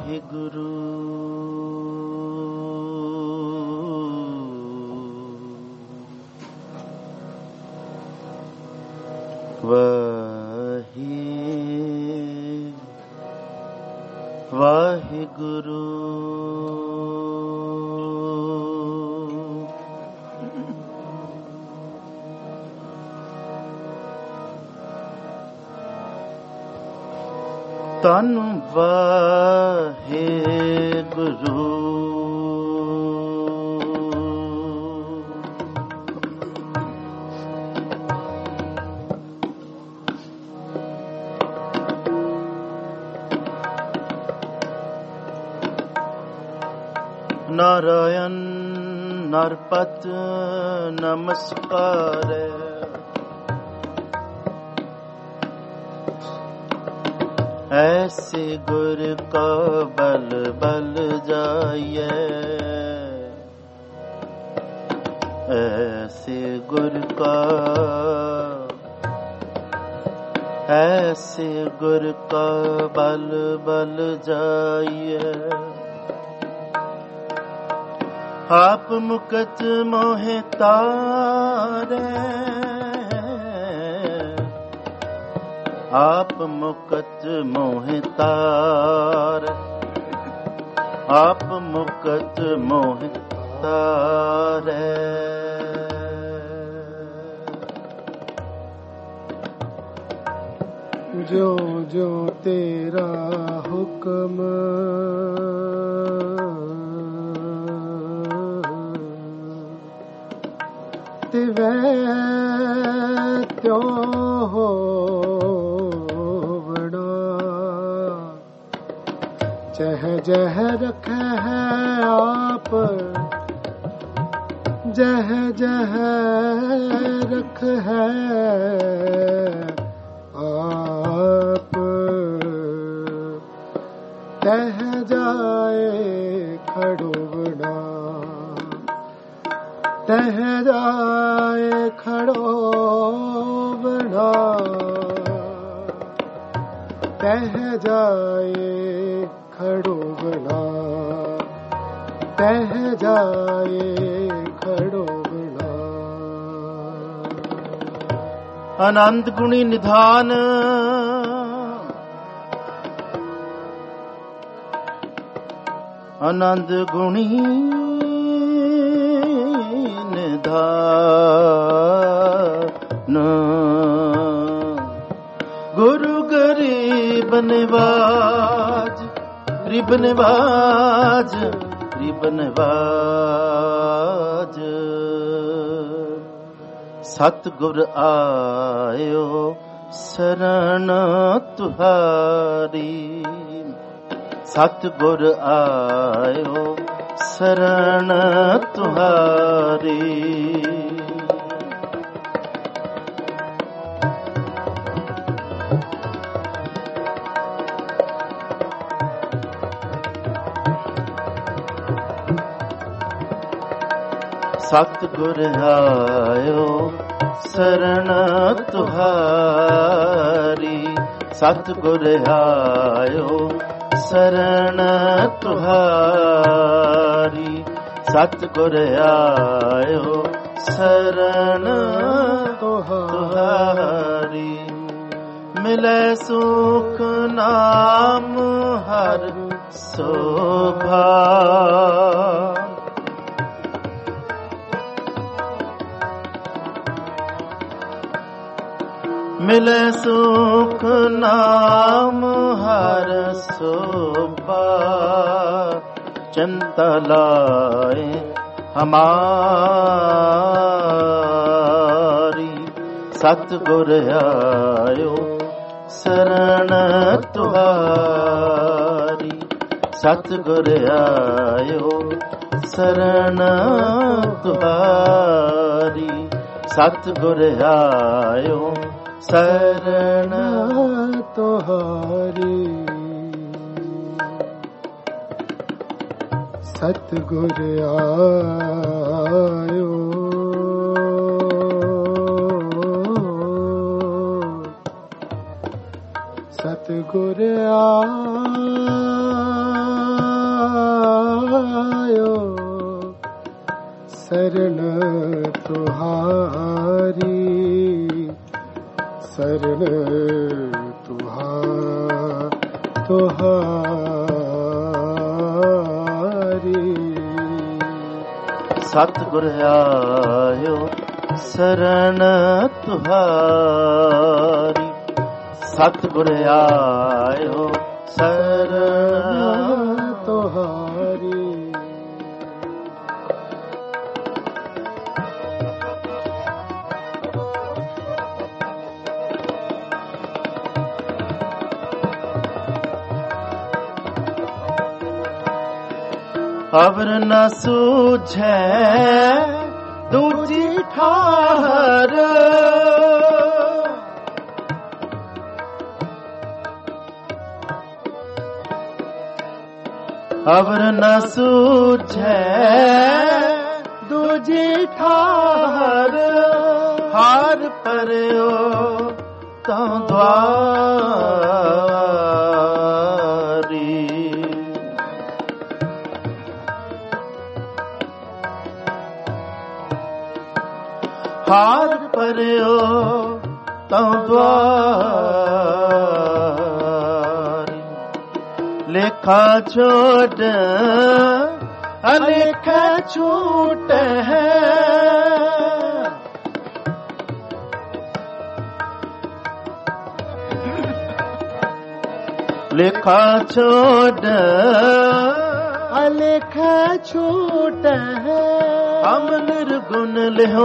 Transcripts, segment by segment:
ਵਾਹਿਗੁਰੂ ਵਾਹਿਗੁਰੂ ਧੰਨ ਵਾਹਿਗੁਰੂ ਨਾਰਾਇਣ ਨਰਪਤ ਨਮਸਕਾਰ ऐसे गुर का बल बल जाइए ऐसे गुर का बल बल जाइए आप मुकत मोहे तारे आप मुकत मोह तार आप मुकत मोह तार जो जो तेरा हुक्म तिवै त्यों हो जह जह रखे है आप जह जह रख है आप तह जाए खड़ोबना तह जाए खड़ोबना तह जाए खड़ोबना तह जाए खड़ोबना। आनंद गुणी निधान आनंद गुणी निधान गुरु गरीब निवाज रिब निवाज रिब निवाज सतगुर आयो शरण तुहारी सतगुर आयो शरण तुहारी सतगुर आयो शरण तुहारी सतगुर आयो शरण तुहारी सतगुर आयो शरण तुहारी मिले सुख नाम हर शोभा मिले सुख नाम हर शोभा चिंता लाए हमारी सतगुर आयो शरण तुहारी सतगुर आयो शरण तुहारी सतगुर आयो शरण तुहारी सतगुर आयो सतगुर आयो शरण तुहारी शरण तुहारी सतगुर आयो शरण तुहारी सतगुर आयो शरण तुहारी अवर न सूझे दूजी ठार अवर न सूझे दूजी ठार हार परयो तो द्वारी हार परयो तो द्वारी लेखा छोड़ अलेखा छूट है लेखा छोड़ अलेखा छूट है हम निर्गुण लिहो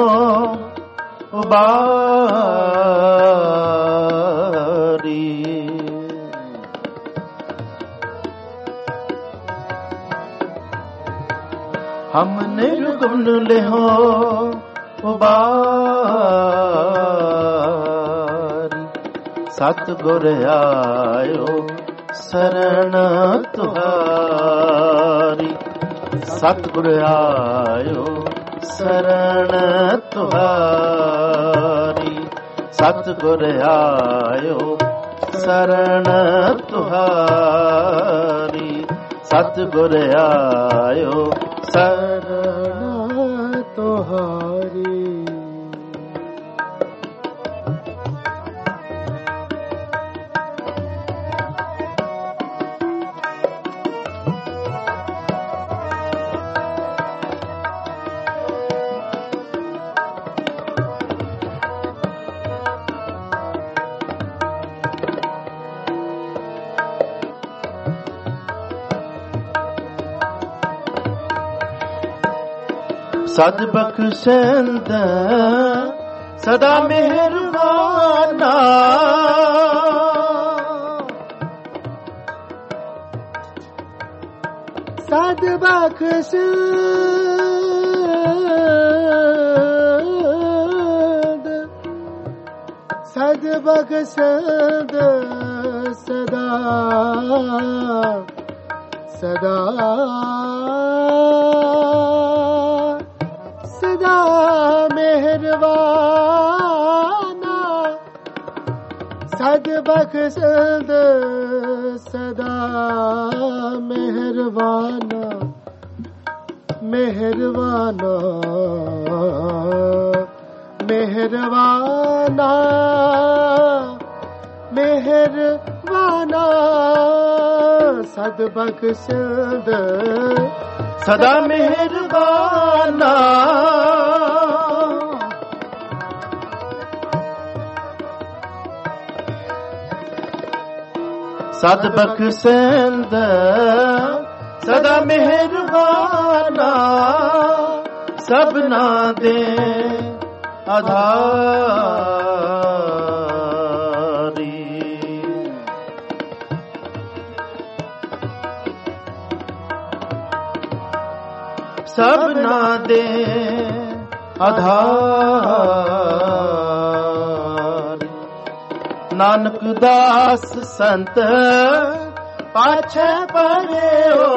उबारी हम निर्गुण लिहो उबारी सतगुर आयो शरण तुहारी सतगुर आयो शरण तुहारी सतगुर आयो शरण तुहारी सतगुर आयो शरण तुहारी सद बख्शंद सदा मेहरबाना सद बख्शंद सद बख्शंद सदा सदा सदा मेहरबाना सद बख्शंद सदा मेहरबाना मेहरबाना मेहरबाना मेहरबाना सद बख्शंद सदा मेहरबाना सद बख्शंद सदा मेहरबाना सबना दे आधारी सबना दे आधारी नानक दास संत पाछे परे हो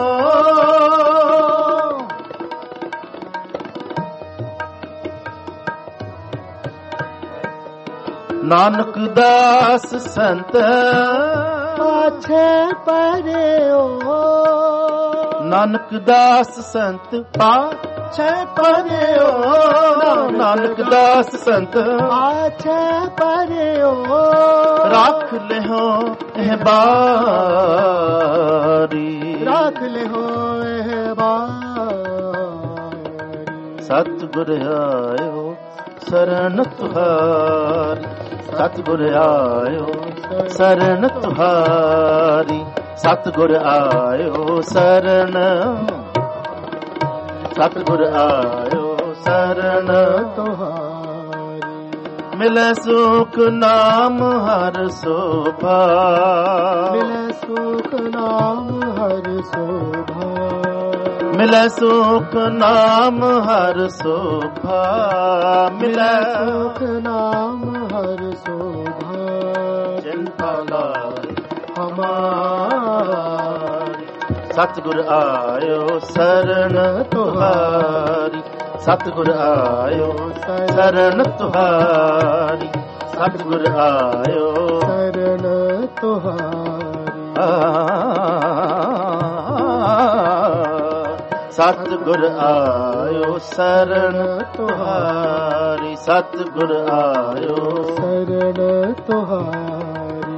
नानक दास संत पाछे परे हो नानक दास संत पाछे परे हो ਨਾਨਕ ਦਾਸ ਸੰਤ ਪਾਛੇ ਪਰਿਓ ਰੱਖ ਲਿਓ ਇਹ ਬਾਰੀ ਰੱਖ ਲਿਓ ਇਹ ਬਾਰੀ ਸਤਿਗੁਰ ਆਇਓ ਸ਼ਰਨ ਤੁਹਾਰੀ ਸਤਿਗੁਰ ਆਇਓ ਸ਼ਰਨ ਤੁਹਾਰੀ ਸਤਿਗੁਰ ਆਇਓ ਸ਼ਰਨ ਸਤਿਗੁਰ ਆਇਓ ਸ਼ਰਨ ਤੁਹਾਰੀ ਮਿਲੈ ਸੁਖ ਨਾਮ ਹਰ ਸੋਭਾ ਮਿਲੈ ਸੁਖ ਨਾਮ ਹਰ ਸੋਭਾ ਮਿਲੈ ਸੁਖ ਨਾਮ ਹਰ ਸੋਭਾ ਮਿਲੈ ਸੁਖ ਨਾਮ ਹਰ ਸੋਭਾ ਚਿੰਤਾ ਲਾਇ ਹਮਾਰੀ ਸਤਿਗੁਰ ਆਇਓ ਸ਼ਰਨ ਤੁਹਾਰੀ ਸਤਿਗੁਰ ਆਇਓ ਸ਼ਰਨ ਤੁਹਾਰੀ ਸਤਿਗੁਰ ਆਇਓ ਸ਼ਰਨ ਤੁਹਾਰੀ ਸਤਿਗੁਰ ਆਇਓ ਸ਼ਰਨ ਤੁਹਾਰੀ ਸਤਿਗੁਰ ਆਇਓ ਸ਼ਰਨ ਤੁਹਾਰੀ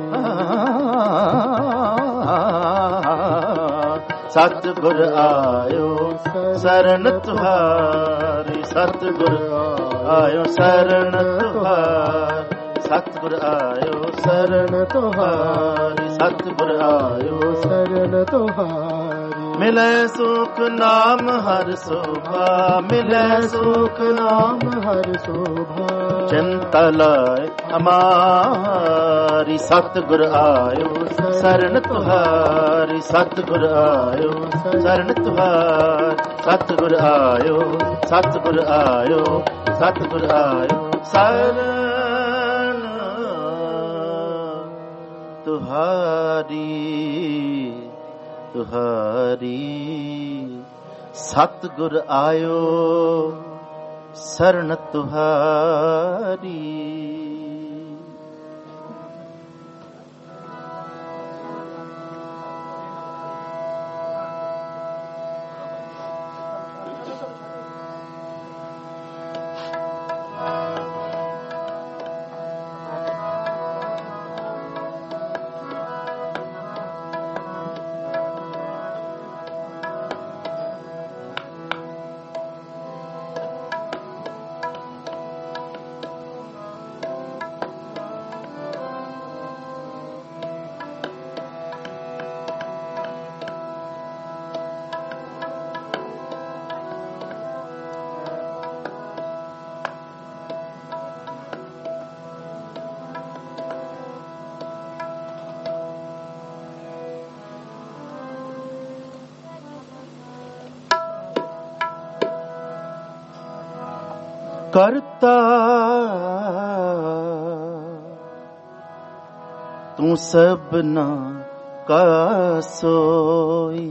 ਸਤਿਗੁਰ ਆਇਓ ਸ਼ਰਨ ਤੁਹਾਰੀ ਸਤਿਗੁਰ ਆਇਓ ਸ਼ਰਨ ਤੁਹਾਰੀ ਸਤਿਗੁਰ ਆਇਓ ਸ਼ਰਨ ਤੁਹਾਰੀ ਸਤਿਗੁਰ ਆਇਓ ਸ਼ਰਨ ਤੁਹਾਰੀ ਮਿਲੈ ਸੁਖ ਨਾਮ ਹਰ ਸੋਭਾ ਮਿਲੈ ਸੁਖ ਨਾਮ ਹਰ ਸੋਭਾ ਚਿੰਤਾ ਲਾਇ ਹਮਾਰੀ ਸਤਿਗੁਰ ਆਇਓ ਸ਼ਰਨ ਤੁਹਾਰੀ ਸਤਿਗੁਰ ਆਇਓ ਸ਼ਰਨ ਤੁਹਾਰੀ ਸਤਿਗੁਰ ਆਇਓ ਸਤਿਗੁਰ ਆਇਓ ਸਤਿਗੁਰ ਆਇਓ ਸ਼ਰਨ ਤੁਹਾਰੀ ਤੁਹਾਰੀ ਸਤਿਗੁਰ ਆਇਓ ਸ਼ਰਨ ਤੁਹਾਰੀ ਕਰਤਾ ਤੂੰ ਸਭਨਾ ਕਾ ਸੋਈ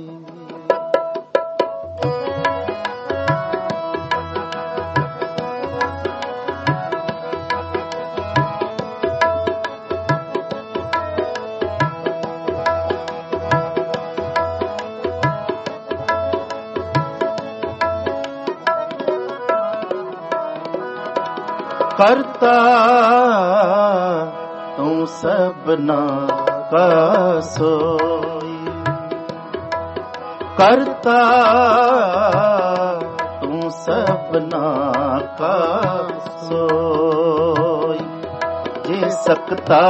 ਕਰਤਾ ਤੂੰ ਸਭਨਾ ਕਾ ਸੋਈ ਕਰਤਾ ਤੂੰ ਸਭਨਾ ਕਾ ਸੋਈ ਜੇ ਸਕਤਾ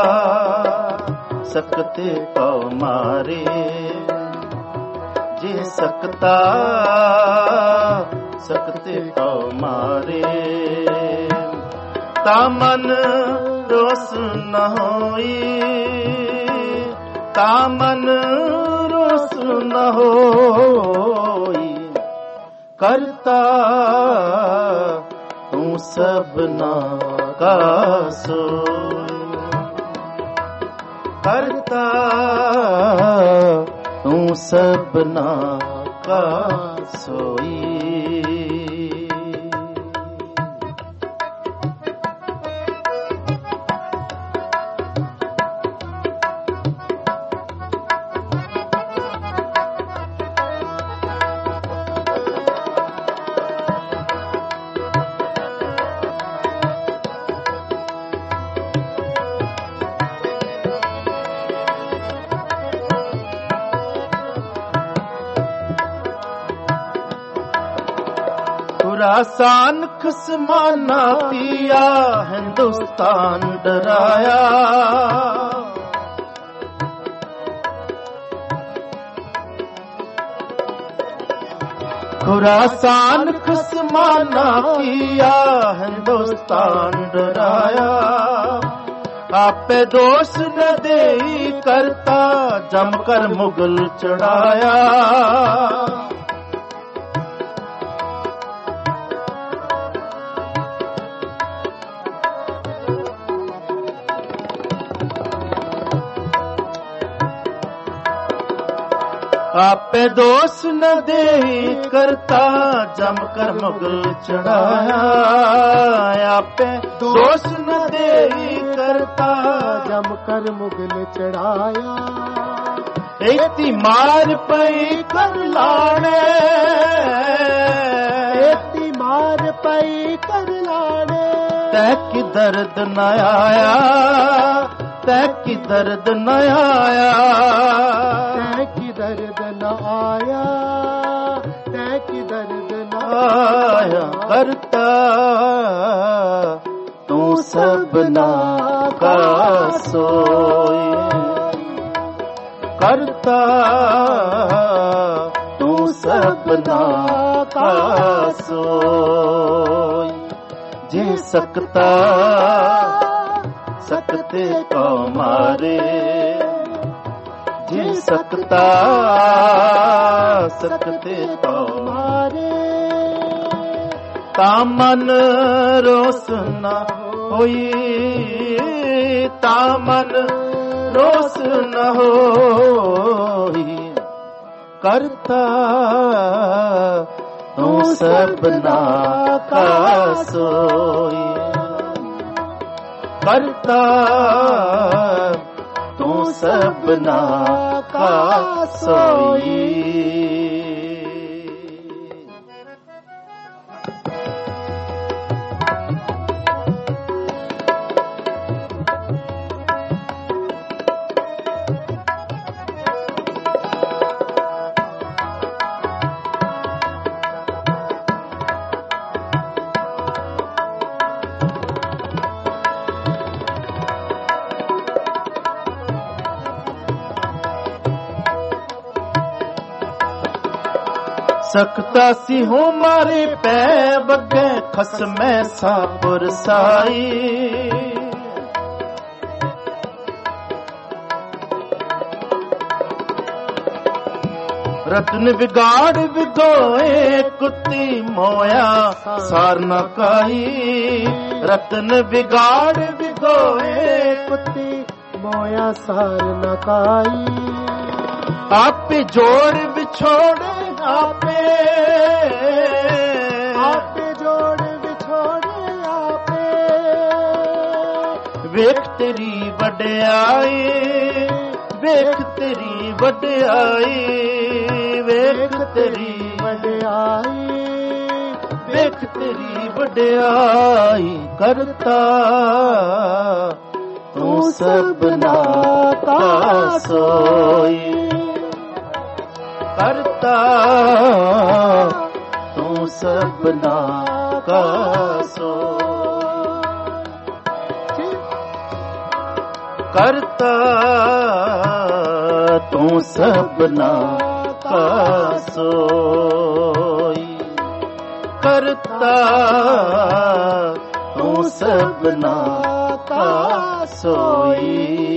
ਸਕਤੇ ਪਉ ਮਾਰੇ ਜੇ ਸਕਤਾ ਸਕਤੇ ਪਉ ਮਾਰੇ ਤਾ ਮਨ ਰੋਸ ਨ ਹੋਈ ਤਾ ਮਨ ਰੋਸ ਨ ਹੋਈ ਕਰਤਾ ਤੂੰ ਸਭਨਾ ਕਾ ਸੋਈ ਕਰਤਾ ਤੂੰ ਸਭਨਾ ਕਾ ਸੋਈ ਖੁਰਾਸਾਨ ਖਸਮਾਨਾ ਕੀਆ ਹਿੰਦੁਸਤਾਨ ਡਰਾਇਆ ਖੁਰਾਸਾਨ ਖਸਮਾਨਾ ਕੀਆ ਹਿੰਦੁਸਤਾਨ ਡਰਾਇਆ ਆਪੇ ਦੋਸ਼ ਨ ਦੇਈ ਕਰਤਾ ਜਮ ਕਰ ਮੁਗਲ ਚੜਾਇਆ ਆਪੇ ਦੋਸ਼ ਨ ਦੇਈ ਕਰਤਾ ਜਮ ਕਰ ਮੁਗਲ ਚੜਾਇਆ ਆਪੇ ਦੋਸ਼ ਨ ਦੇਈ ਕਰਤਾ ਜਮ ਕਰ ਮੁਗਲ ਚੜਾਇਆ ਇਤੀ ਮਾਰ ਪਈ ਕਰ ਲਾਣੇ ਇਤੀ ਮਾਰ ਪਈ ਕਰ ਲਾਣੇ ਤੈ ਕੀ ਦਰਦ ਨ ਆਇਆ ਤੈ ਕੀ ਦਰਦ ਨ ਆਇਆ ਤੈ ਕੀ ਦਰਦ ਨ ਆਇਆ ਤੈ ਕੀ ਦਰਦ ਨ ਆਇਆ ਕਰਤਾ ਤੂੰ ਸਭਨਾ ਕਾ ਸੋਈ ਕਰਤਾ ਤੂੰ ਸਭਨਾ ਕਾ ਸੋਈ ਜੇ ਸਕਤਾ ਸਕਤੇ ਕੋ ਮਾਰੇ ਜੇ ਸਕਤਾ ਸਕਤੇ ਕੋ ਮਾਰੇ ਤਾਂ ਮਨ ਰੋਸ ਨ ਹੋਈ ਤਾਂ ਮਨ ਰੋਸ ਨ ਹੋਈ ਕਰਤਾ ਤੂੰ ਸਭਨਾ ਕਾ ਸੋਈ ਕਰਤਾ ਤੂੰ ਸਭਨਾ ਕਾ ਸੋਈ ਸਕਤਾ ਸੀ ਹੋ ਮਾਰੇ ਪੈ ਬੱਗੇ ਖਸਮੈ ਸਾਪੁਰ ਸਾਈ ਰਤਨ ਵਿਗਾੜ ਵਿਗੋਏ ਕੁੱਤੀ ਮੋਇਆ ਸਾਰ ਨ ਕਾਈ ਰਤਨ ਵਿਗਾੜ ਵਿਗੋਏ ਕੁੱਤੀ ਮੋਇਆ ਸਾਰ ਨ ਕਾਈ ਆਪੇ ਜੋੜ ਵਿਛੋੜੇ ਆਪੇ ਆਪੇ ਜੋੜ ਵਿਛੋੜੇ ਆਪੇ ਵੇਖ ਤੇਰੀ ਵਡਿਆਈ ਵੇਖ ਤੇਰੀ ਵਡਿਆਈ ਵੇਖ ਤੇਰੀ ਵਡਿਆਈ ਵੇਖ ਤੇਰੀ ਵਡਿਆਈ ਕਰਤਾ ਤੂੰ ਸਭਨਾ ਕਾ ਸੋਈ ਕਰਤਾ ਤੂੰ ਸਭਨਾ ਕਾ ਸੋਈ ਕਰਤਾ ਤੂੰ ਸਭਨਾ ਕਾ ਸੋਈ ਕਰਤਾ ਤੂੰ ਸਭਨਾ ਕਾ ਸੋਈ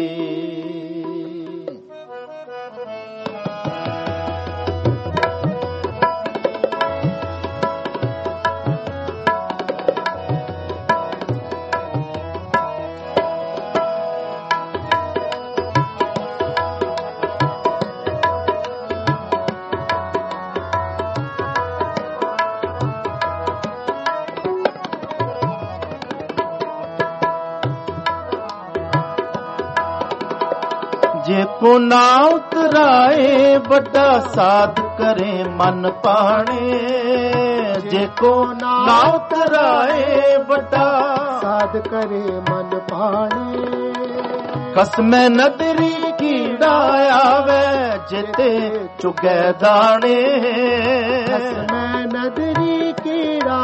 ਜੇ ਕੋ ਨਾ ਉਤਰਾਏ ਵੱਡਾ ਸਾਧ ਕਰੇ ਮਨ ਪਾਣੇ ਜੇ ਕੋ ਨਾ ਉਤਰਾਏ ਵੱਡਾ ਸਾਧ ਕਰੇ ਮਨ ਪਾਣੇ ਕਸਮੈ ਨਦਰੀ ਕੀੜਾ ਆਵੇ ਜਿਤੇ ਚੁਗੈ ਦਾਣੇ ਕਸਮੈ ਨਦਰੀ ਕੀੜਾ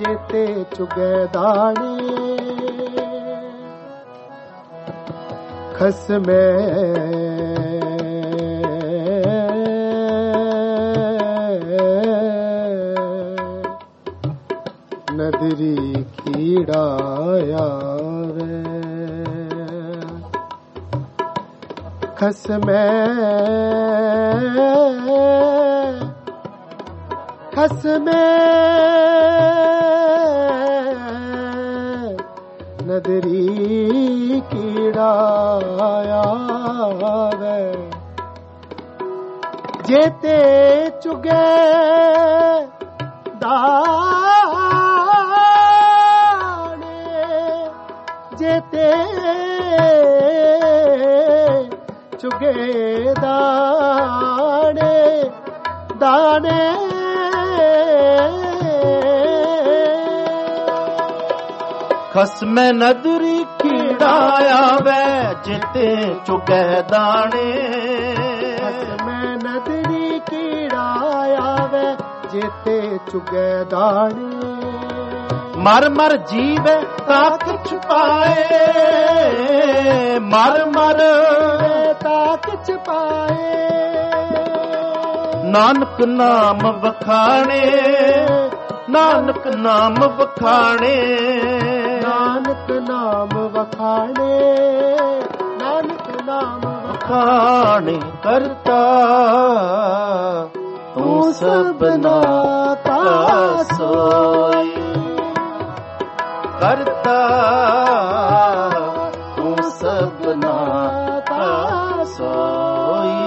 जेते चुगे दाने खसमे नदरी कीड़ा यावे खसमे नदरी कीड़ा यावे जेते चुगे दाने जेते चुगे दाने दाने खसमे नदरी कीड़ा आवे जिते चुगे दाने खसमे नदरी कीड़ा आवे जिते चुगे दाने मर मर जीवे ताक छुपाए मर मर ताक छुपाए नानक नाम बखाने नानक नाम बखाने नानक नाम बखाने नानक नाम बखाने करता तू सबना का सोई करता तू सबना का सोई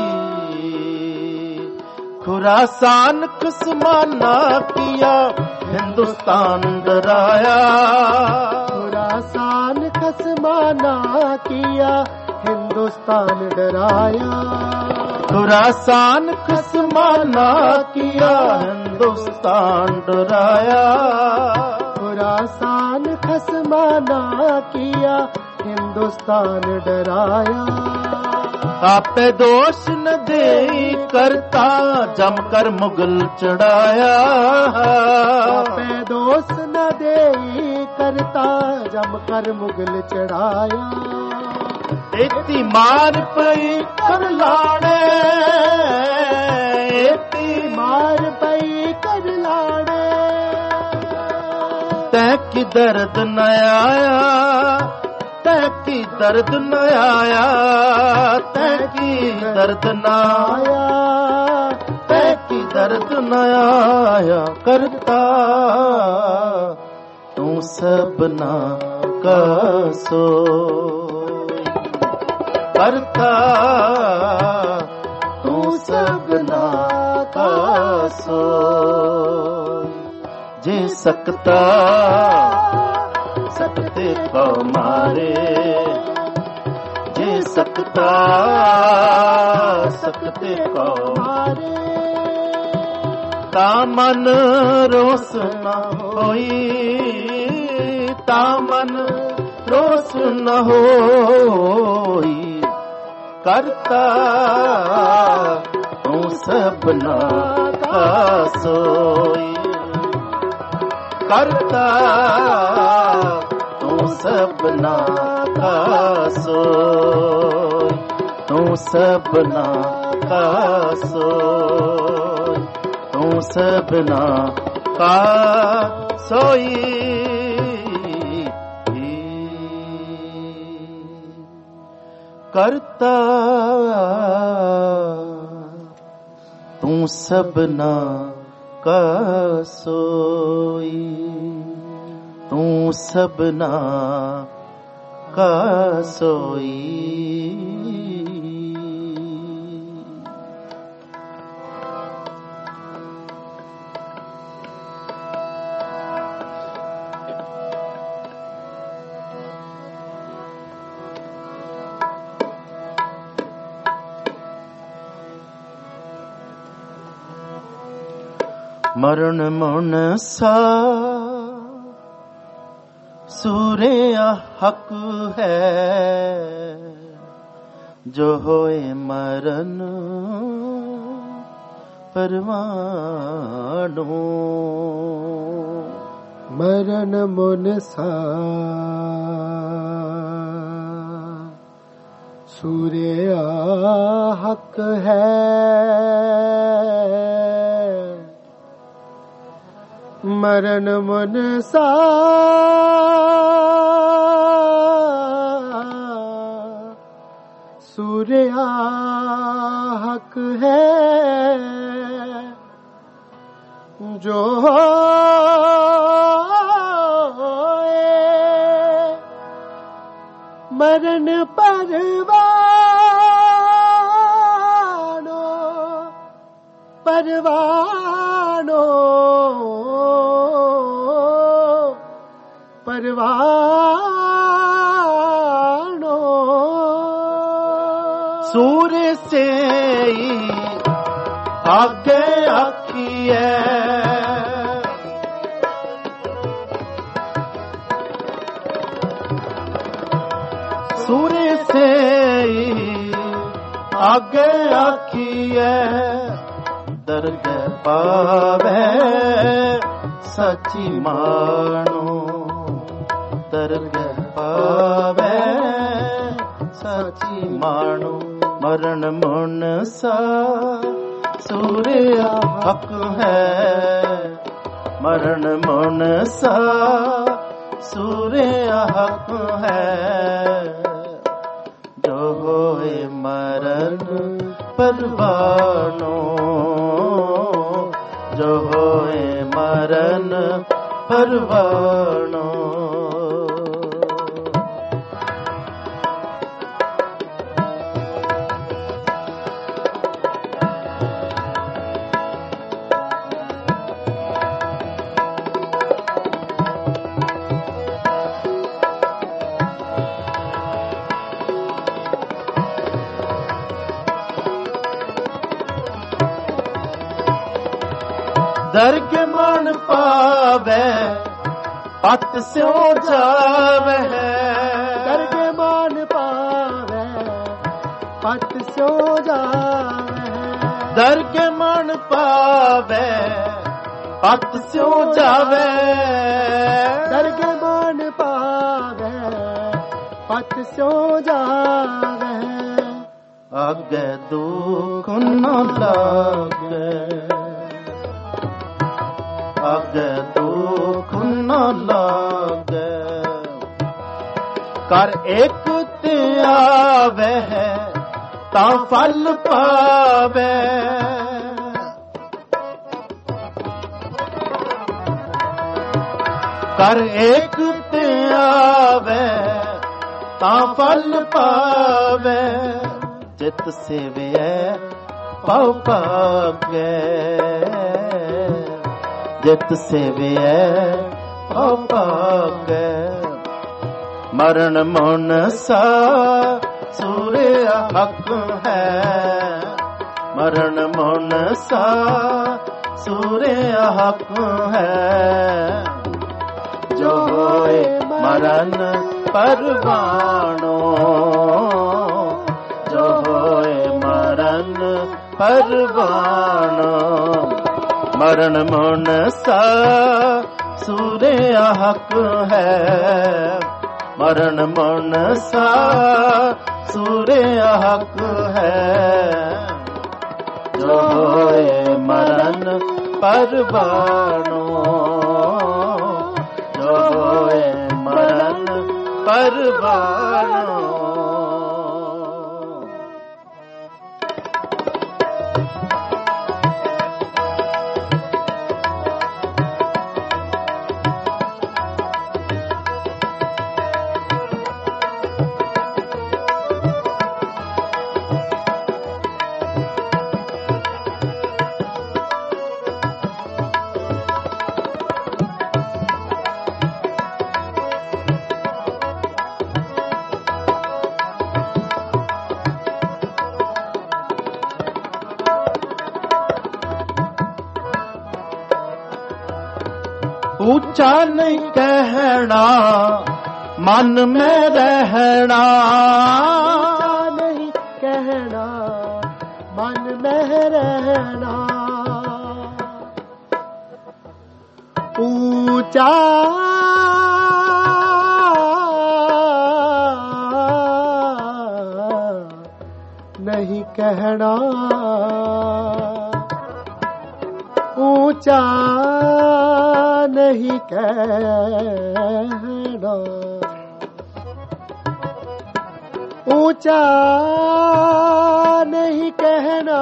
खुरासान कुस्माना किया हिंदुस्तान डराया खुरासान खसमाना किया हिंदुस्तान डराया खुरासान खसमाना किया हिंदुस्तान डराया खुरासान खसमाना किया हिंदुस्तान डराया आपे दोष न दे करता जमकर मुगल चढ़ाया आपे दोष न दे करता जमकर मुगल चढ़ाया इतनी मार पई कर लाड़े इतनी मार पई कर लाड़े तै की दर्द न आया तै की दर्द न आया तै की दर्द न आया तै की दर्द न आया करता तू सबना का सोई करता तू सबना का सोई जे सकता सकते को मारे जे सकता सकते को मारे तामन रोस न होई तामन रोस न होई करता तू सबना का सोई करता तू सबना का सोई तू सबना का सोई तू सबना का सोई करता तू सबना का सोई तू सबना का सोई। मरण मन सा सूरे हक है जो होए मरण परवानो। मरण मुन सा सूर्य हक है मरण मुन सा सूर्य हक है जो मरण परवानो परवानो परवानो सूर्य से आगे आखिए सूर्य से आगे आखिए दरगह पावे सची मानो दरगह पावे सची मानो मरण मुन सा सूर्य हक है मरण मुन सा सूर्य हक है जो होए मरण परवानो जो होए मरण परवानो दर्ग मन पावे पत स्यो जावे दर्ग मान पावे पत स्यो जावे दर्ग मन पावे पत स्यो जावे दर्ग मान पावे पत स्यो जावे आगे दुख न लागे आगे दुख न लागे कर एक ते आवे ता फल पावे कर एक ते आवे ता फल पावे जित सेवे पाव पागे जित सेवे पाव पागे मरण मुन सा सूर्य हक है मरण मुन सा सूर्य हक है जो होए मरण परवानो जो होए मरण परवानो मरण मुन सा सूर्य हक है मरण मुन सा सूर्य हक है जो होए मरण परवानो जो होए मरण परवानो ऊंचा नहीं कहना मन में रहना नहीं कहना मन में रहना ऊंचा नहीं कहना, ऊंचा नहीं कहना, ऊंचा नहीं कहना,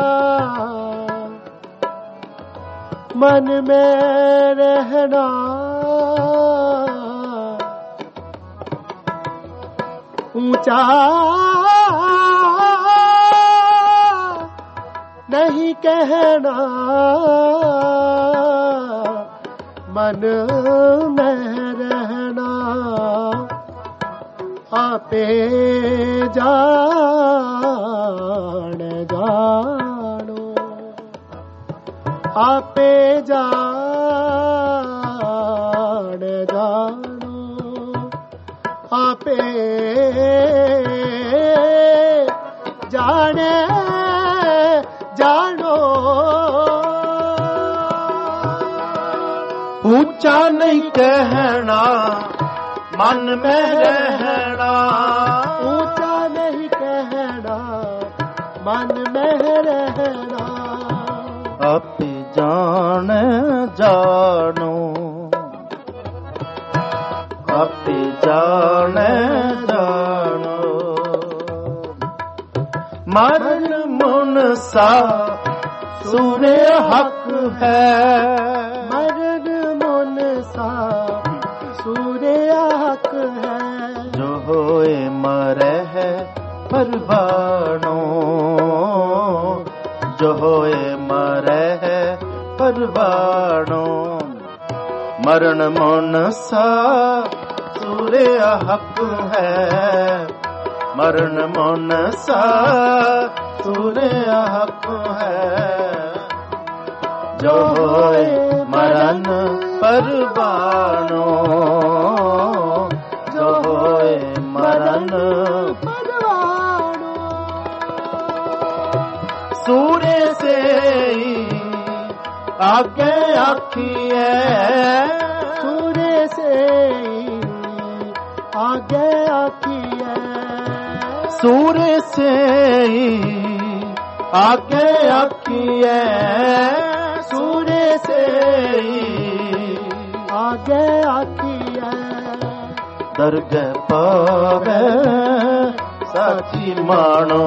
मन में रहना, ऊंचा नहीं कहना, मन में रहना, आपे जान जानो, आपे जान जानो, आपे जाने जानो। ऊंचा नहीं कहना, मन में रहना, ऊंचा नहीं कहना, मन में रहना, आप जान जानो, आप जान जानो। मरण मुनसा सूरे हक है, मरण मुनसा सूरे हक है, जो होए मरे है परवानो, जो होए मरे है परवानो। मरण मुनसा सूरे हक है, मरण मुनसा सूरे हक है, जो होए मरण परवानो, जो होए मरण परवानो। सूर्य से आगे आखिए, सूर्य से आगे आखिए, सूर्य से आगे आखिए, सूर्य से आगे आखिए, दरगह पावे साची मानो,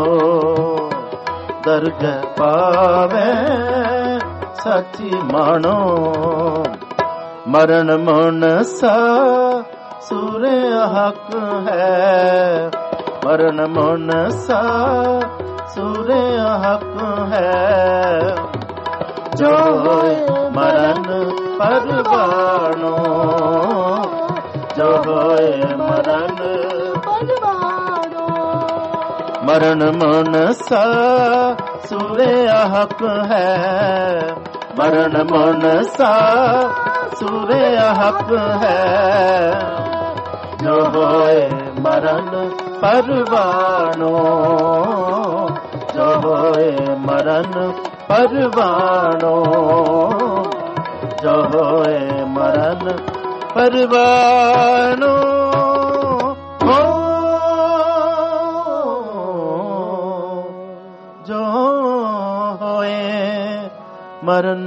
दरगह पावे साची मानो। मरण मुनसा सूरे हक है, मरण मुनसा सूरे हक है, जो होए मरण परवानो, जो होए मरण परवानो। मरण मुनसा सूरे हक है, मरण मुनसा सूरे हक है, जो होए मरण परवानो, जो होए मरण परवानो, जो होए मरण परवानो। जो होए मरण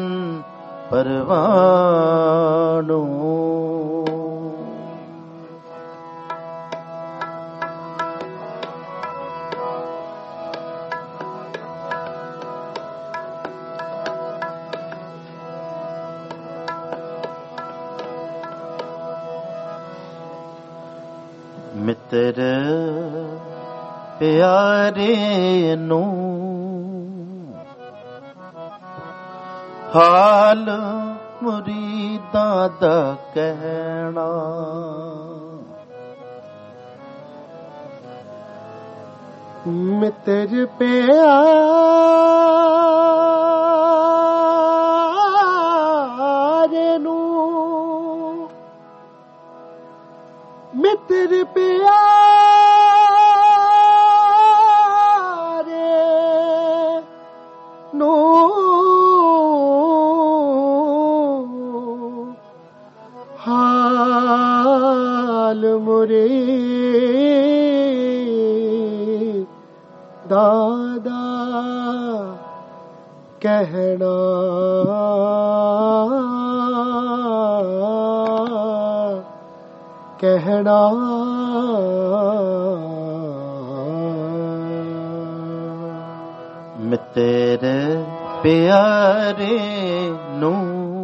परवानो। मित्र प्यारे नू हाल मुरीदां दा कहना, मित्र प्यारे नू, मित्र प्यारे नू हाल मुरीदा दा कहना कहना मैं तेरे प्यारे नू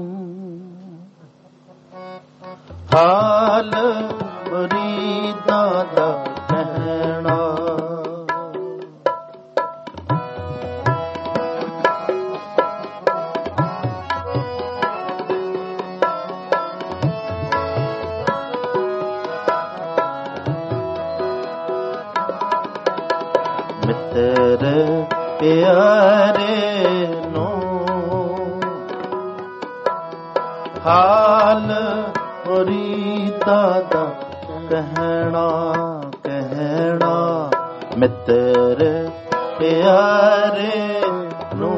हाल मुरीदा दा कहना तेरे प्यारे नो हाल मुरीदा दा कहना कहना मैं तेरे प्यारे नो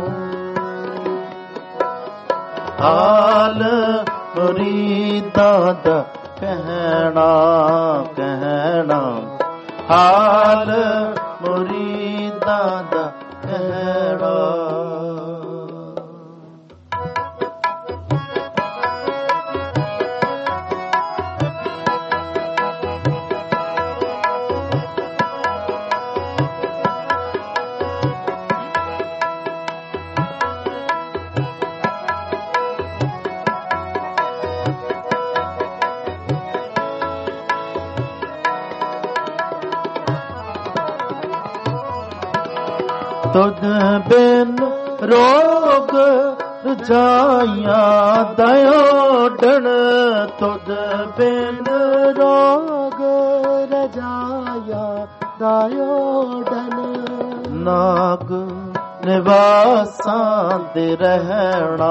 हाल मुरीदा दा कहना कहना हाल मुरीदा दा कहना तुझ बिन रोग रजाइयां दयोडन तुझ बिन रोग रजाया दयोडन नाग निवासां दे रहना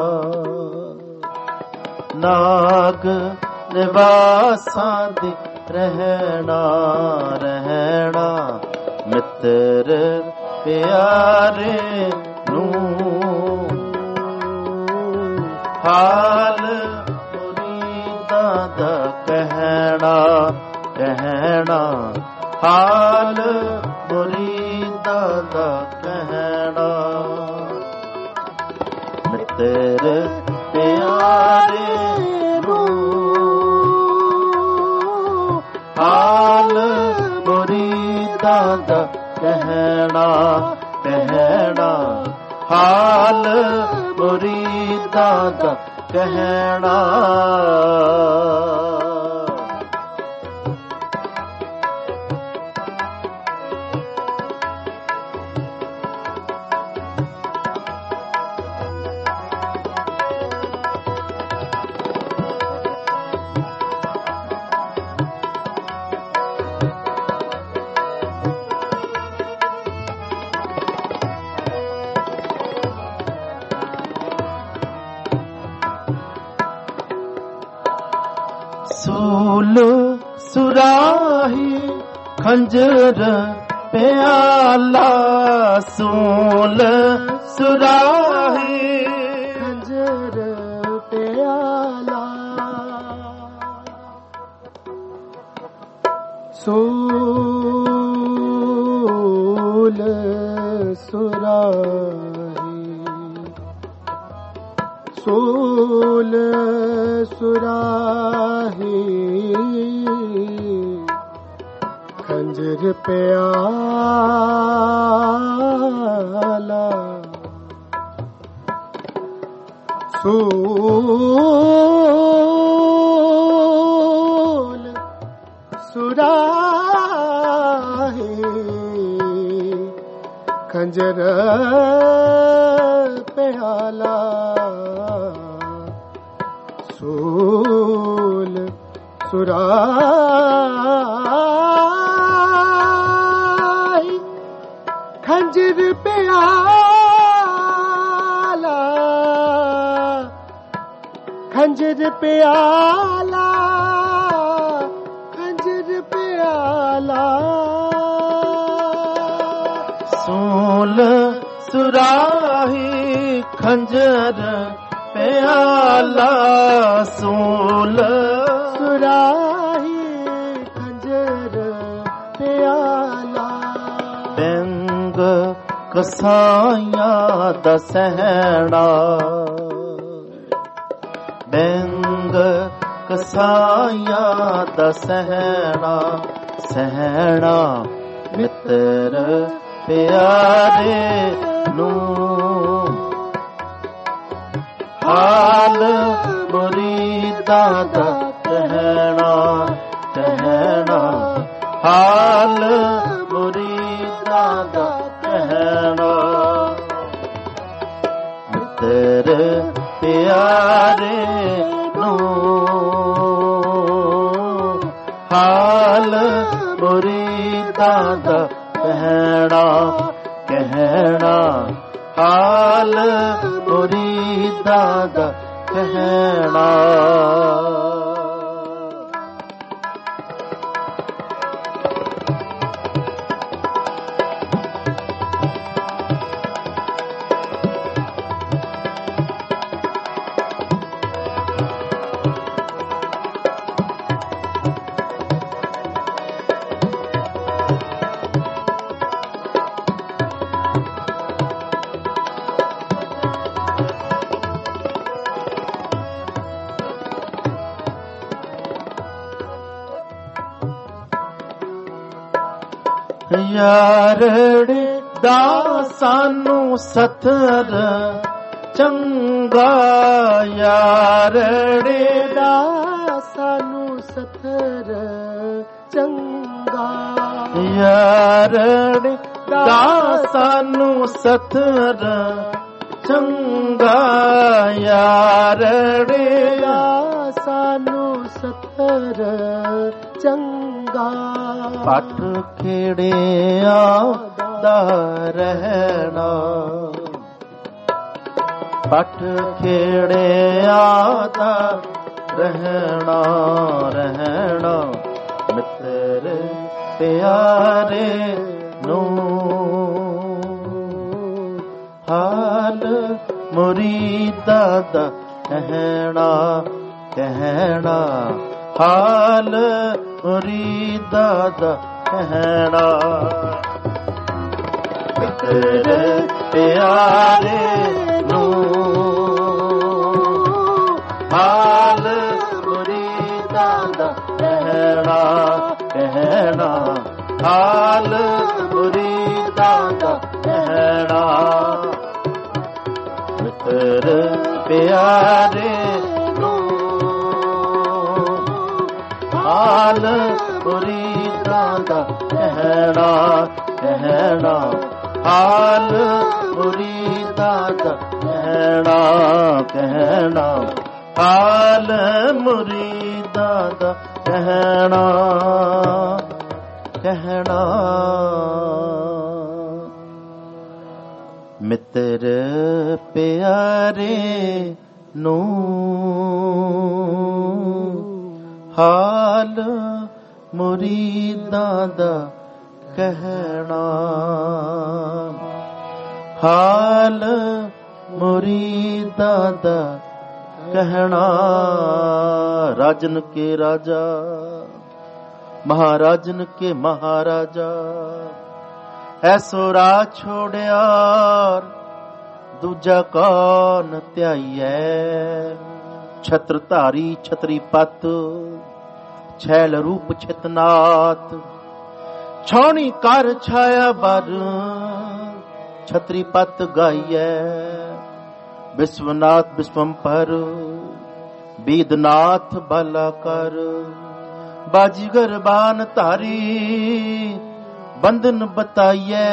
नाग निवासां दे रहना रहना मित्र प्यारे नू हाल मुरीदा दा कहना कहना हाल मुरीदा दा कहना मित्र प्यारे नू हाल मुरीदा दा कहना कहना हाल मुरीदा दा कहना सूल सुराही खंजर प्याला सूल सुराही खंजर प्याला सूल सुराही सूल सुराही खंजर प्याला सूल सुराही खंजर प्याला सूल सुराही खंजर प्याला खंजर प्याला खंजर प्याला सूल सुराही खंजर प्याला ਪਿਆਲਾ ਸੂਲ ਸੁਰਾਹੀ ਖੰਜਰ ਪਿਆਲਾ ਬੈਂਗ ਕਸਾਈਆਂ ਦਾ ਸਹਿਣਾ ਬੈਂਗ ਕਸਾਈਆਂ ਦਾ ਸਹਿਣਾ ਸਹਿਣਾ ਮਿੱਤਰ ਪਿਆਰੇ ਨੂੰ ਹਾਲ ਮੁਰੀਦਾਂ ਦਾ ਕਹਿਣਾ ਕਹਿਣਾ ਹਾਲ ਮੁਰੀਦਾਂ ਦਾ ਕਹਿਣਾ ਮਿੱਤਰ ਪਿਆਰੇ ਨੂੰ ਹਾਲ ਮੁਰੀਦਾਂ ਦਾ ਕਹਿਣਾ ਕਹਿਣਾ ਹਾਲ ਮੁਰੀਦਾਂ ਦਾ ਕਹਿਣਾ ਯਾਰੜੇ ਦਾ ਸਾਨੂੰ ਸਤਰ ਚੰਗਾ ਯਾਰੜੇ ਦਾ ਸਾਨੂੰ ਸਤਰ ਚੰਗਾ ਯਾਰੜੇ ਦਾ ਸਾਨੂੰ ਸਤਰ ਚੰਗਾ ਯਾਰੜੇ ਦਾ ਸਾਨੂੰ ਸਤਰ ਚੰਗਾ ਪੱਟ ਖੇੜਿਆਂ ਦਾ ਰਹਿਣਾ ਪੱਟ ਖੇੜਿਆਂ ਦਾ ਰਹਿਣਾ ਰਹਿਣਾ ਮਿੱਤਰ ਪਿਆਰੇ ਨੂੰ ਹਾਲ ਮੁਰੀਦਾਂ ਦਾ ਕਹਿਣਾ ਕਹਿਣਾ ਹਾਲ ਮੁਰੀਦਾਂ ਦਾ ਕਹਿਣਾ ਮਿੱਤਰ ਪਿਆਰੇ ਨੂੰ ਹਾਲ ਮੁਰੀਦਾਂ ਦਾ ਕਹਿਣਾ ਕਹਿਣਾ ਹਾਲ ਮੁਰੀਦਾਂ ਦਾ ਕਹਿਣਾ ਮਿੱਤਰ ਪਿਆਰੇ ਹਾਲ ਮੁਰੀਦਾਂ ਦਾ ਕਹਿਣਾ ਕਹਿਣਾ ਹਾਲ ਮੁਰੀਦਾਂ ਦਾ ਕਹਿਣਾ ਕਹਿਣਾ ਹਾਲ ਮੁਰੀਦਾਂ ਦਾ ਕਹਿਣਾ ਕਹਿਣਾ ਮਿੱਤਰ ਪਿਆਰੇ ਨੂੰ ਹਾਲ ਮੁਰੀਦਾਂ ਦਾ ਕਹਿਣਾ ਹਾਲ ਮੁਰੀਦਾਂ ਦਾ ਕਹਿਣਾ ਰਾਜਨ ਕੇ ਰਾਜਾ ਮਹਾਰਾਜਨ ਕੇ ਮਹਾਰਾਜਾ ਐਸੋ ਰਾਜ ਛੋੜਿਆ ਦੂਜਾ ਕੌਣ ਧਿਆਈਐ ਛਤਰ ਧਾਰੀ ਛਤਰੀ ਪਤ छैल रूप छितनाथ छौनी कर छाया बर छतरी पत गाइए विश्वनाथ विश्वम्पर बीदनाथ भला कर बाजीगर बान धारी बंधन बताइए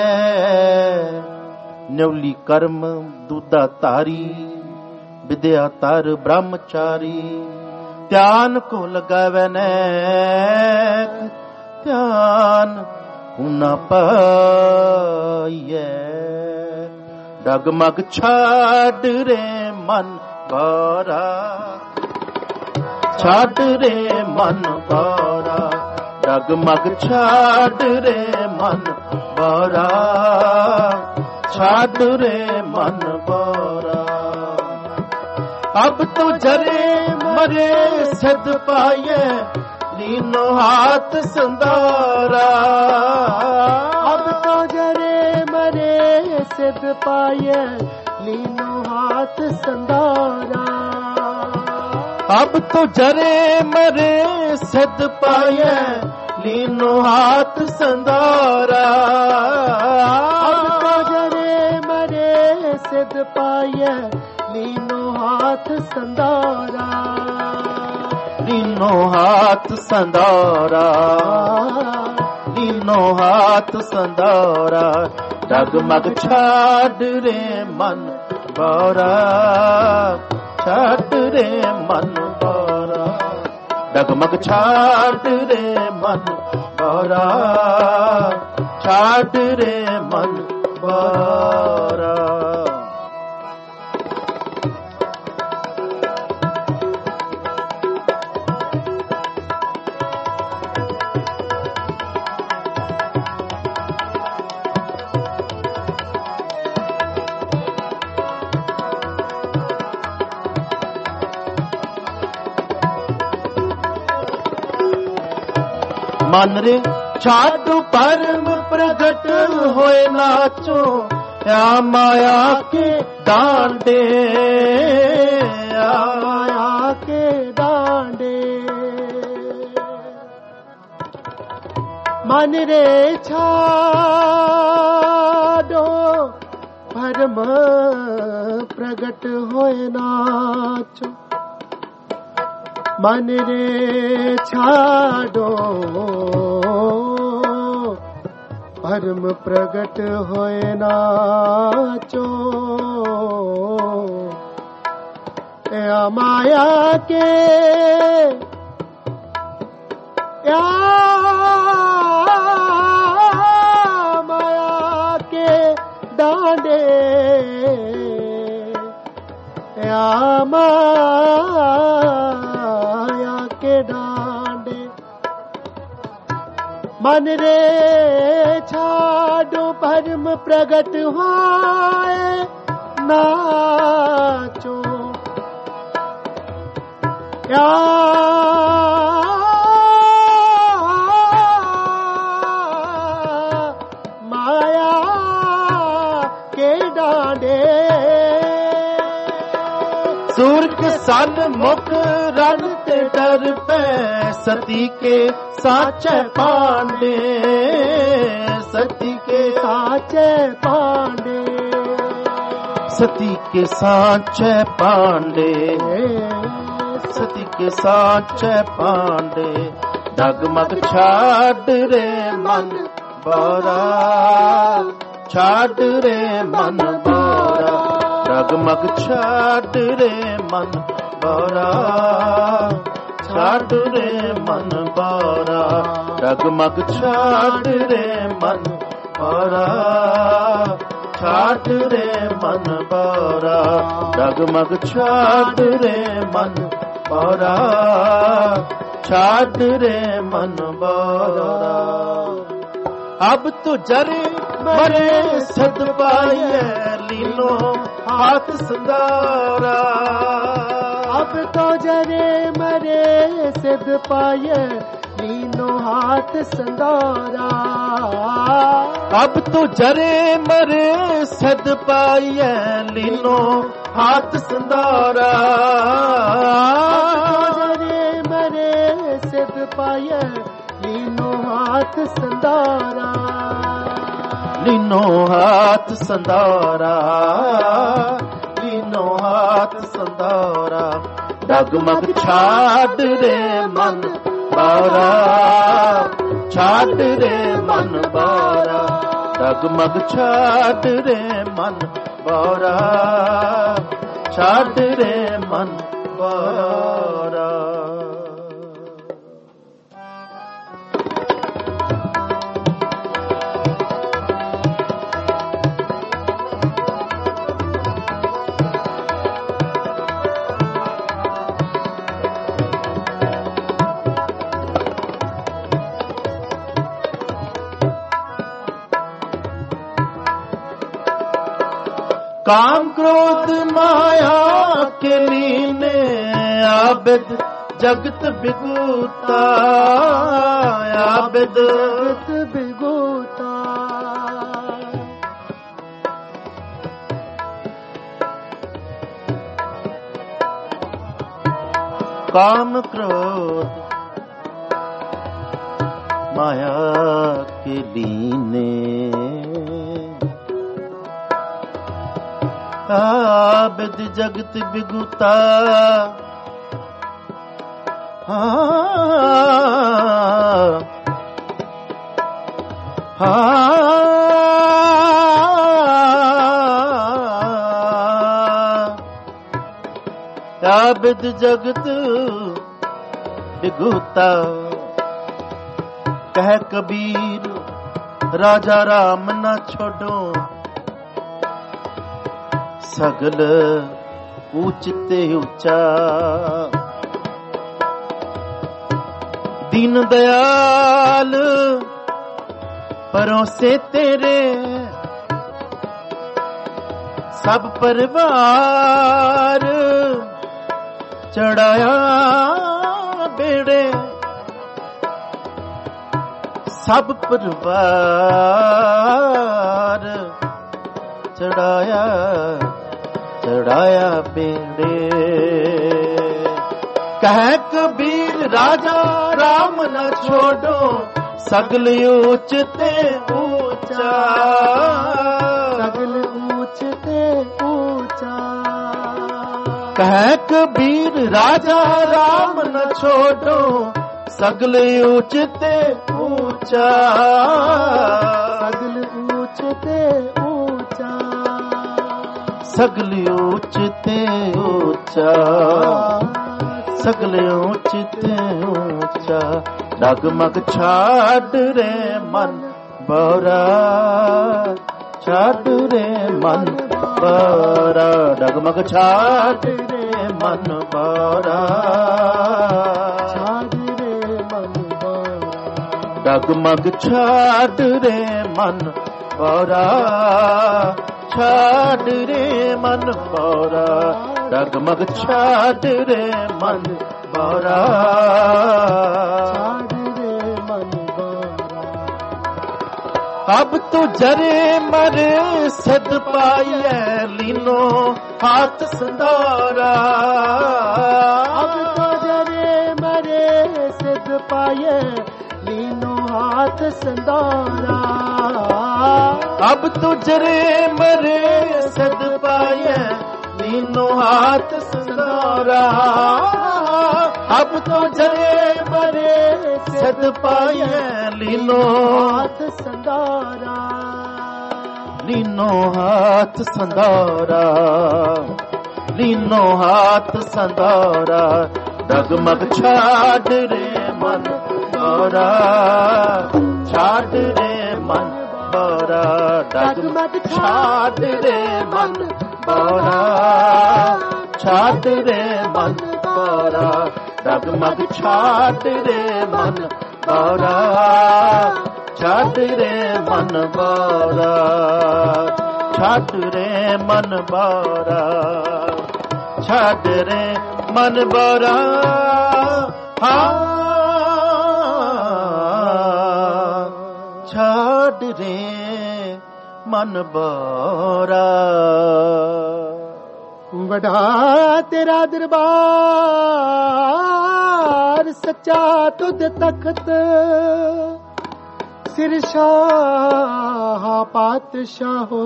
न्यौली कर्म दूधा धारी विद्या तर ब्रह्मचारी ध्यान को लगावे नेक ध्यान न पाइए डगमग छाड़ रे मन गौरा छाड़ रे मन गौरा डगमग छाड़ रे मन गौरा छाड़ रे मन गौरा अब तो जरे मरे सिद्ध पाए लीनो हाथ संदारा। अब तो जरे मरे सिद्ध पाए लीनो हाथ संदारा। अब तो जरे मरे सिद्ध पाए लीनो हाथ संदारा। अब तो जरे मरे सिद्ध पाए लीनो हाथ संदारा। लीनो हाथ संदारा, लीनो हाथ संदारा। डगमग छाड़ रे मन बारा, छाड़ रे मन बारा। डगमग छाड़ रे मन बारा, छाड़ रे मन बारा। मन रे छाड़ परम प्रगट होए नाचो या माया के डांडे, या माया के डांडे। मन रे छाड़ो परम प्रगट होए नाचो। मन रे छाड़ो परम प्रगट होए नाचो। या माया के, या माया के डांडे, या माया के डांडे। मन रे छाड़ो परम प्रगट होए नाचो। या माया के डांडे। सूर के सन मुख रन ते डर पे सती के साचे पांडे, सती के साचे पांडे। सती के साचे पांडे, सती के साचे पांडे। डगमग छाड़ रे मन बारा, छाड़ रे मन बारा। डगमग छाड़ रे मन बारा, छाड़ रे मन बारा। डगमग छाड़ रे मन बारा, छाड़ रे मन बारा। डगमग छाड़ रे मन बारा, छाड़ रे मन बारा। अब तो जरे मरे सिद्ध पाए लीनो हाथ संदारा। अब तो जरे मरे सिद्ध पाए लीनो हाथ संदारा। अब तो जरे मरे सिद्ध पाए लीनो हाथ संदारा। अब तो जरे मरे सिद्ध पाए लीनो हाथ संदारा। लीनो हाथ संदारा, लीनो हाथ संदारा। डगमग छाड़ रे मन बारा, छाड़ रे मन बारा। डगमग छाड़ रे मन बारा, छाड़ रे मन बारा। काम क्रोध माया के लीने आबिद जगत बिगूता आबिद जगत बिगूता काम क्रोध माया के लीने आबिद जगत बिगुता आबिद जगत बिगुता कह कबीर राजा राम न छोड़ो सगल ऊंचते ऊंचा दीन दयाल परोसे तेरे सब परिवार चढ़ाया बेड़े सब परिवार चढ़ाया चढ़ाया बेड़े कह कबीर राजा राम न छोड़ो सगल ऊंचते ऊंचा सगल ऊंचते ऊंचा कह कबीर राजा राम न छोड़ो सगल ऊंचते ऊंचा सगल ऊंचते ऊंचा सगल ऊंचते ऊंचा सगल ऊंचते ऊंचा डगमग छाड़ रे मन बौरा छाड़ रे मन बौरा डगमग छाड़ रे मन बौरा डगमग छाड़ रे मन बौरा छाड़ रे मन बौरा डगमग छाड़ रे मन बौरा अब तो जरे मरे सद पाइए लीनो हाथ संदारा अब तो जरे मरे सद पाइए लीनो हाथ संदारा अब तो जरे मरे सद पाइए लीनो हाथ संदारा अब तो जरे मरे सद पाइए लीनो हाथ संदारा लीनो हाथ संदारा लीनो हाथ संदारा डगमग छाड़ रे मन बौरा छाड़ रे मन बौरा डगमग छाड़ रे मन बौरा छाड़ रे मन बौरा डगमग छाड़ रे मन बौरा छाड़ रे मन बौरा छाड़ रे मन बौरा छाड़ रे मन बौरा छाड़ रे मन बौरा बड़ा तेरा दरबार सच्चा तुद तख्त सिर शाह पातशाहो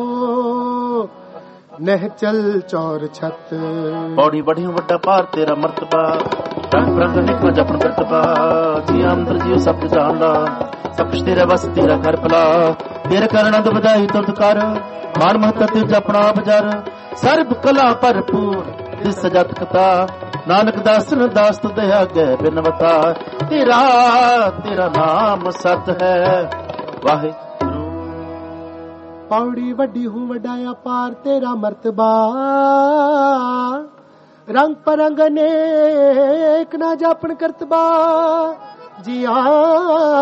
नह चल चौर छत पौड़ी बढ़ी वड्डा पार तेरा मर्तबा रंग रंग निकला जपन करतबा जी अंदर जियो सब जान ला सब कुछ तेरा बस तेरा घर भला तेरे कारण अंद बधाई तुद कर मान महता ते जपना बजार सर्ब कला भरपूर तिस सजत कथा नानक दासन दास तुद आगे बिनवता तेरा तेरा नाम सत है वाहे पौड़ी वड्डी हूँ वड्डाया पार तेरा मर्तबा रंग परंग नेक ना जापन करतबा जिया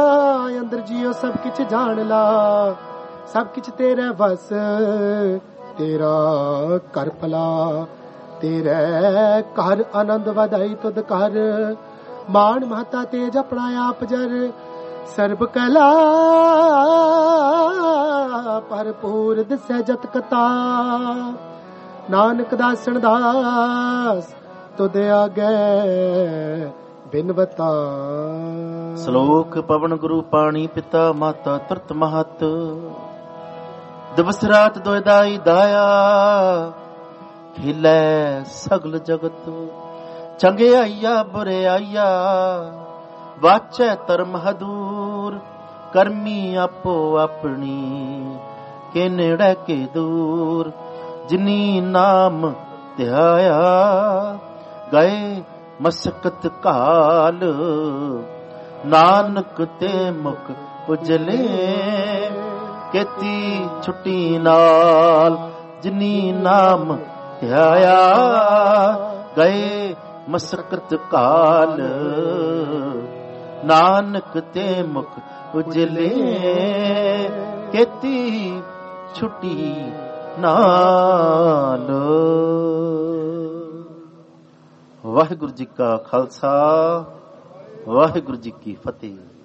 अंदर जियो सब किछ जान ला सब किछ तेरे बस तेरा कर भला, तेरे घर आनंद वधाई तुद कर, मान महता तेज अपना आप जर, सर्ब कला भरपूर दिसै जत कथा, नानक दासन दास तुद आगे बिनवता। ਸ਼ਲੋਕ ਪਵਨ ਗੁਰੂ ਪਾਣੀ ਪਿਤਾ ਮਾਤਾ ਤਰਤ ਮਹਤ, ਦਿਵਸ ਰਾਤ ਦੋਇ ਦਾਈ ਦਾਇਆ, ਖਿਲੇ ਸਗਲ ਜਗਤ, ਚੰਗੇ ਆਈਆ ਬੁਰੇ ਆਈਆ, ਵਾਚੈ ਧਰਮ ਹਦੂਰ, ਕਰਮੀ ਆਪੋ ਆਪਣੀ, ਕੇ ਨੇੜੇ ਕੇ ਦੂਰ, ਜਿਨੀ ਨਾਮ ਧਿਆਇਆ, ਗਏ ਮਸਕਤ ਕਾਲ, ਨਾਨਕ ਤੇ ਮੁਖ ਉਜਲੇ, ਕੀਤੀ ਛੁੱਟੀ ਨਾਲ, ਜਿਨੀ ਨਾਮ ਧਿਆਇਆ, ਗਏ ਮਸਕਤ ਕਾਲ, ਨਾਨਕ ਤੇ ਮੁਖ ਉਜਲੇ, ਕੀਤੀ ਛੁੱਟੀ ਨਾਲ। ਵਾਹਿਗੁਰੂ ਜੀ ਕਾ ਖਾਲਸਾ, ਵਾਹਿਗੁਰੂ ਜੀ ਕੀ ਫਤਿਹ।